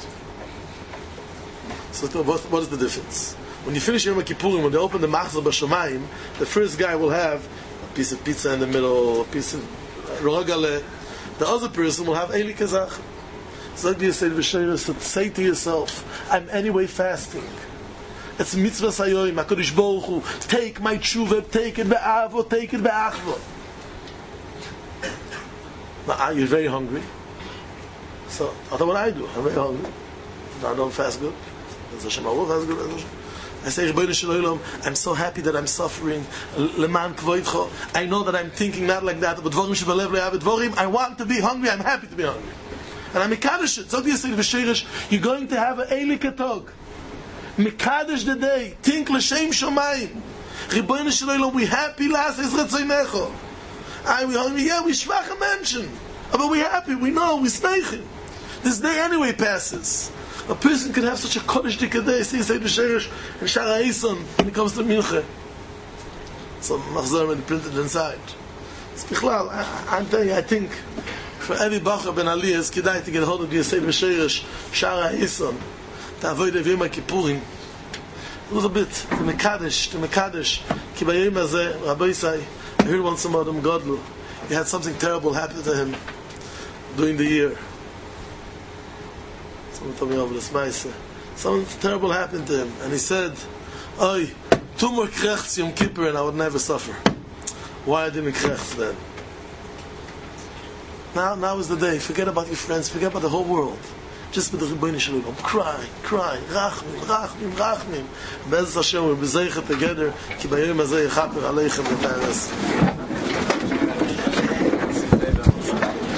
[SPEAKER 1] So what, what is the difference? When you finish Yom Kippurim, when they open the Machzor B'Shamayim, the first guy will have a piece of pizza in the middle, a piece of rogale. The other person will have Eli Kazach. So like you say, so say to yourself, I'm anyway fasting. It's mitzvah sayoim, HaKadosh Baruch Hu, take my tshuva, take it be'avo, take it be'achvo. Now, you're very hungry. So, I thought what I do. I'm very hungry. I don't fast good. I say, I'm so happy that I'm suffering. I know that I'm thinking not like that. I want to be hungry. I'm happy to be hungry. And I'm Mekadosh it. So, you're going to have an Eli Ketog. Mekadosh the day. Think l'shem shomayim. Ribono shel olam, we happy last is retzeinecho. I we hungry, yeah, we shvach a mention. But we're happy, we know, we're sneichim. This day anyway passes. A person can have such a kodesh dika day, see, say, B'Sheresh, and Shara Eison, when it comes to Mincha. So, Machzor, and printed inside. It's Bichlal, I'm telling you, I think, for every Bacher Ben Ali, it's kedai to get hold of the Yesod B'Sheresh, Shara Eison, to avoid the Yom HaKippurim. A little bit, to Mekadesh, to Mekadesh, ki bayom hazeh, Rabbi Yisai, I heard once about him, Godlu. He had something terrible happen to him during the year. Someone told me over this Maisa. Something terrible happened to him. And he said, Oy, two more krechts Yom Kippur and I would never suffer. Why I didn't krechts then? Now, now is the day. Forget about your friends. Forget about the whole world. Just with the Ribono shel olam. Cry, cry. Rachmim, rachmim, rachmim. Be'ez Hashem, we'll be zeichet together. Ki bayom hazeh yechaper aleichem v'ta'aras.